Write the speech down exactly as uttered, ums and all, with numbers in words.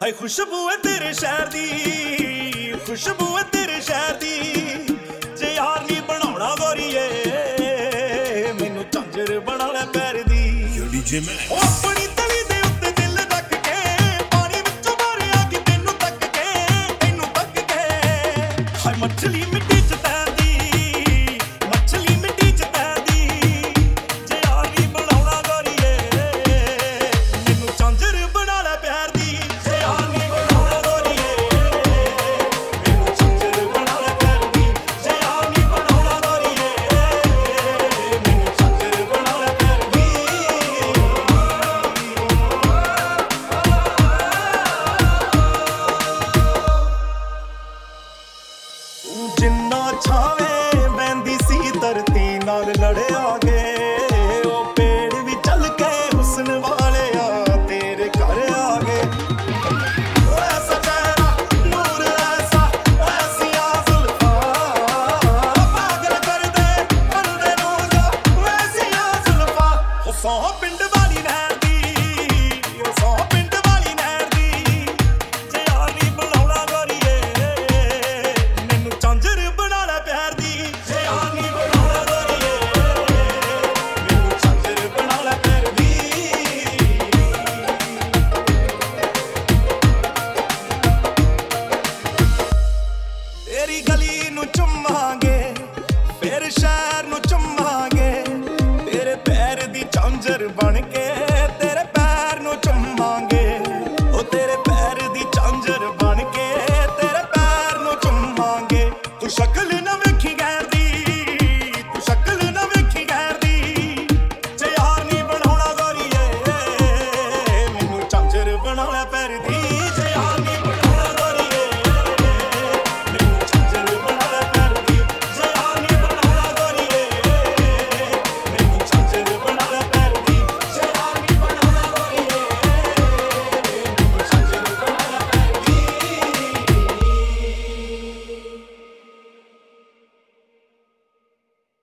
ਹਾਏ ਖੁਸ਼ਬੂ ਹੈ ਤੇਰੇ ਸ਼ਹਿਰ ਦੀ, ਖੁਸ਼ਬੂ ਹੈ ਤੇਰੇ ਸ਼ਹਿਰ ਦੀ। ਜੇ ਯਾਰ ਨੀ ਬਣਾਉਣਾ ਗੋਰੀਏ ਮੈਨੂੰ ਝਾਂਜਰ ਬਣਾ ਲੈ ਪੈਰ ਦੀ। ਉਹ ਆਪਣੀ ਤਲੀ ਦੇ ਉੱਤੇ ਦਿਲ ਰੱਖ ਕੇ ਪਾਣੀ ਵਿੱਚੋਂ ਮਾਰਿਆ ਕਿ ਤੈਨੂੰ ਤੱਕ ਕੇ, ਤੈਨੂੰ ਤੱਕ ਕੇ। ਹਾਏ ਮੱਛਲੀ ਮਿੱਟੀ ਚ ਤੈਰਦੀ, ਮੱਛਲੀ ਮਿੱਟੀ ਚ ਤੈਰਦੀ। ਜੇ ਯਾਰ ਨੀ ਬਣਾਉਣਾ ਗੋਰੀਏ ਮੈਨੂੰ ਝਾਂਜਰ ਬਣਾ ਲੈ ਪਿਆਰ ਦੀ। ਜੇ ਯਾਰ ਨੀ ਬਣਾਉਣਾ ਗੋਰੀਏ ਮੈਨੂੰ ਝਾਂਜਰ ਬਣਾ ਲੈ ਪਿਆਰ ਦੀ। ਜੇ ਯਾਰ ਨੀ ਬਣਾਉਣਾ ਗੋਰੀਏ ਮੈਨੂੰ ਝਾਂਜਰ ਬਣਾ ਲੈ ਪਿਆਰ ਦੀ। ਜਿੰਨਾ ਛਾਵੇਂ ਬਹਿੰਦੀ ਸੀ ਧਰਤੀ ਨਾਲ ਲੜਿਆ ਗੇ। ਉਹ ਪੇੜ ਵੀ ਚੱਲ ਕੇ ਹੁਸਨ ਵਾਲਿਆ ਤੇਰੇ ਘਰ ਆ ਗਏ। ਐਸਾ ਚਿਹਰਾ ਨੂਰ ਐਸਾ, ਐਸੀਆਂ ਜ਼ੁਲਫਾਂ ਪਾਗਲ ਕਰਦੇ ਬੰਦੇ ਨੂੰ ਜੋ ਵੈਸੀਆਂ ਜ਼ੁਲਫਾਂ। ਉਹ ਸੌ ਪਿੰਡ ਵਾਲੀ ਨਹਿਰ ਦੀ, ਉਹ ਸੌ ਪਿੰਡ ਵਾਲੀ ਨਹਿਰ ਦੀ। ਜੇ ਯਾਰ ਨੀ ਬਣਾਉਣਾ ਗੋਰੀਏ ਮੈਨੂੰ ਝਾਂਜਰ ਬਣਾ ਲੈ ਪਿਆਰ ਦੀ। ਜੇ ਯਾਰ ਨੀ ਬਣਾਉਣਾ ਗੋਰੀਏ ਮੈਨੂੰ ਝਾਂਜਰ ਬਣਾ ਲੈ ਪਿਆਰ ਦੀ। ਤੇਰੀ ਗਲੀ ਨੂੰ ਚੁੰਮਾਂਗੇ ਫਿਰ ਸ਼ਹਿਰ ਨੂੰ ਚੁੰਮਾਂਗੇ। ਤੇਰੇ ਪੈਰ ਦੀ ਝਾਂਜਰ ਬਣ ਕੇ